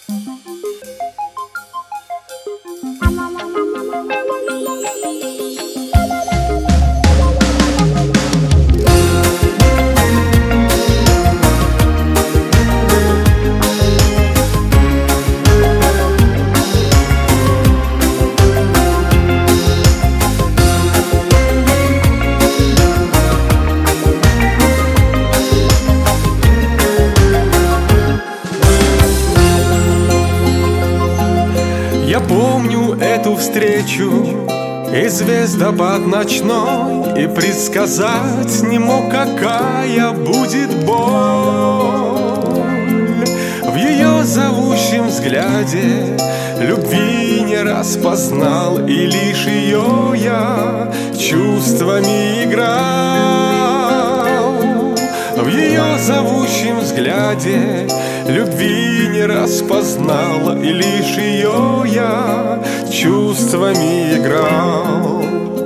Я помню эту встречу и звездопад ночной, и предсказать не мог, какая будет боль. В ее зовущем взгляде любви не распознал, и лишь ее я чувствами играл. В ее зовущем взгляде любви не распознал, и лишь ее я чувствами играл.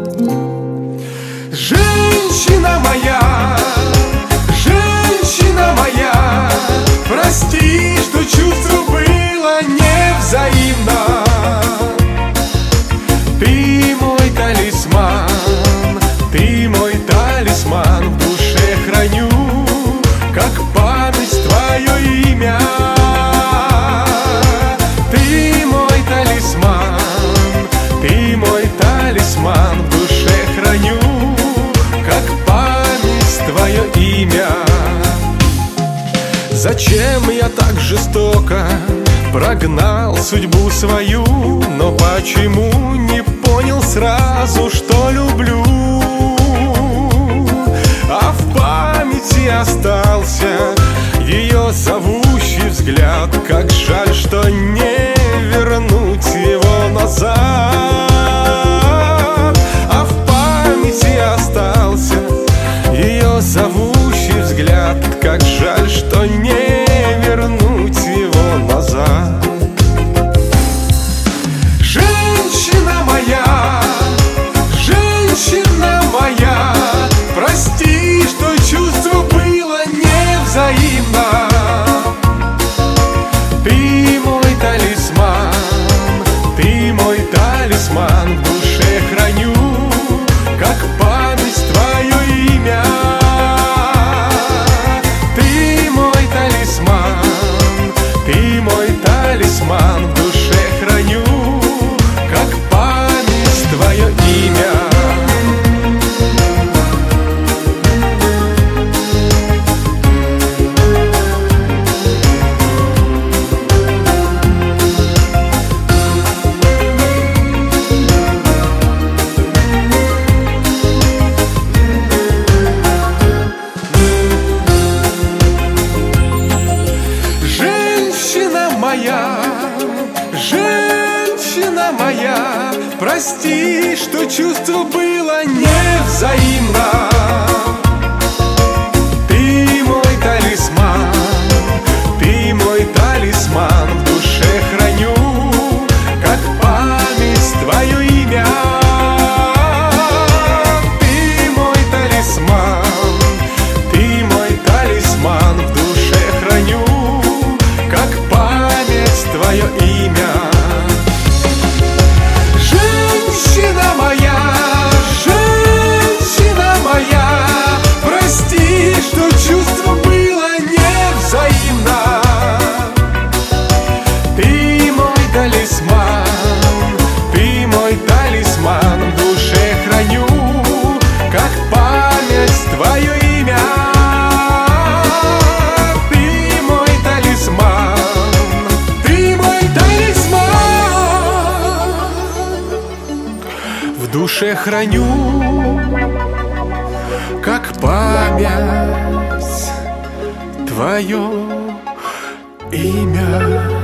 Женщина моя, прости, что чувство было невзаимно. Ты мой талисман, в душе храню, как память твое имя. Ты мой талисман, в душе храню, как память твое имя. Зачем я так жестоко прогнал судьбу свою, но почему не понял сразу, что люблю? А в памяти остался ее зовущий взгляд. Как жаль, что не вернуть его назад. А в памяти остался ее зовущий взгляд. Как жаль, что не вернуть его назад. Женщина моя, прости, что чувство было невзаимно. Ты мой талисман, в душе храню, как память твое имя. Ты мой талисман, в душе храню, как память твое имя. Женщина моя, прости, что чувство было невзаимно. Ты мой талисман, в душе храню, как память твое имя. Ты мой талисман, в душе храню, как память твое имя. Женщина моя, прости, что чувство было невзаимно. Ты мой талисман, в душе храню, как память твое имя. Ты мой талисман, в душе храню, как память твое имя.